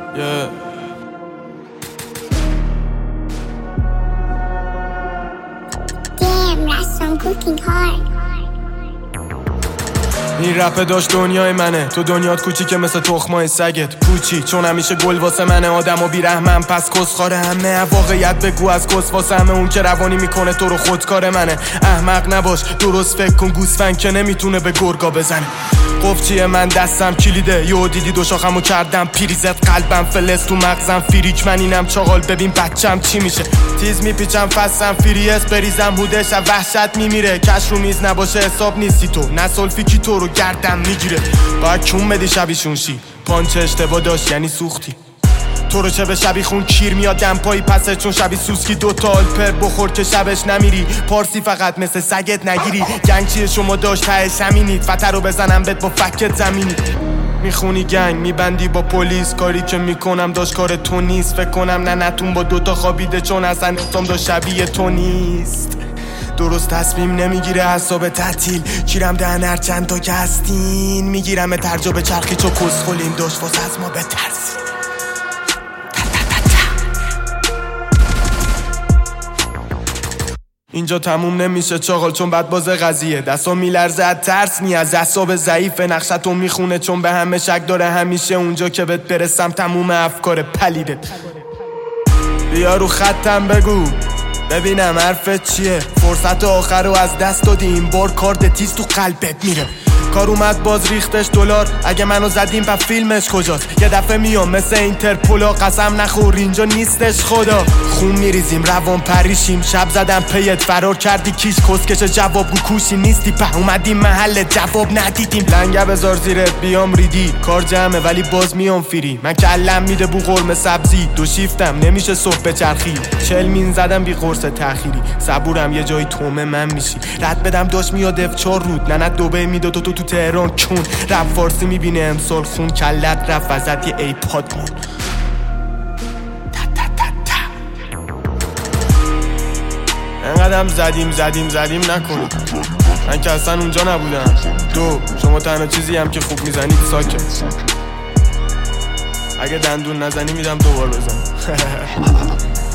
Damn, Rastam cooking hard. این رپ داشت دنیای منه، تو دنیات کوچیکه مثل تخمای سگت پوچی، چون همیشه گل واسه منه، آدم و بیرحمن پس کسخاره همه، واقعیت بگو از کس واسه همه، اون که روانی میکنه تو رو خودکار منه، احمق نباش درست فکر کن، گوسفند که نمیتونه به گرگا بزنه، قفچیه من دستم کلیده، یو دیدی دو شاخمو کردم پیریزت، قلبم فلس تو مغزم فریک، من اینم چاقال ببین بچم چی میشه، تیز میپیچم فستم فریس بریزم هودش از وحشت میمیره، کش رو میز نباشه حساب نیستی تو، نسولفیکی تو رو گردم میگیره، باید کون بدی شبیشون شی، پانچ اشتباه داشت یعنی سوختی، تو رو چه به شبی خون کیر میاد دمپایی پسه، چون شبی سوسکی دوتا آلپر بخور که شبش نمیری، پارسی فقط مثل سگت نگیری، گنگ چیه شما داشت تهش همینید، فتر رو بزنم بهت با فکت زمینی، میخونی گنگ میبندی با پلیس، کاری که میکنم داشت کار تو نیست، فکر کنم نه نتون با دوتا خوابیده، چون اصلا نفتم داشت شبیه تو نیست، درست تصمیم نمیگیره حساب تعطیل، کیرم دهن هر چند تا که هستین، میگیرم ترجا چرخی چو کسخولین، داشت واسه از ما بترسین. اینجا تموم نمیشه چاقال، چون بد باز قضیه، دستم میلرزه از ترس، نی از اعصاب ضعیفه، نقشتو میخونه چون به همه شک داره، همیشه اونجا که بهت برسم تموم افکار پلیده، بیا رو خطم بگو ببینم حرفت چیه، فرصت آخر رو از دست دادی، این بار کارد تیز تو قلبت میره، کار اومد باز ریختش دلار، اگه منو زدیم پس فیلمش کجاست، یه دفعه میام مثل اینترپولا، قسم نخور اینجا نیستش خدا، خون میریزیم روان پریشیم، شب زدم پیت فرار کردی کیش، کسکش جواب گو کوشی نیستی، په اومدیم محل جواب ندیدیم، لنگه بذار زیرت بیام ریدی، کار جمعه ولی باز میام فیری، من کلم میده بو قرمه سبزی، دو شیفتم نمیشه صبح بچرخی، 40 مین زدم بی قرص تأخیری، صبورم یه جایی تومه من میشی، رد بدم داشت میاد F4 رود، نه دبی میداد تو تهران کن، رپ فارسی میبینه امسال خون، کلت رفت وزد یه ایپاد مون، انقدرم زدیم نکن، من که اصلا اونجا نبودم، شما تنها چیزی هم که خوب میزنید ساکت، اگه دندون نزنی میدم دوبار بزن.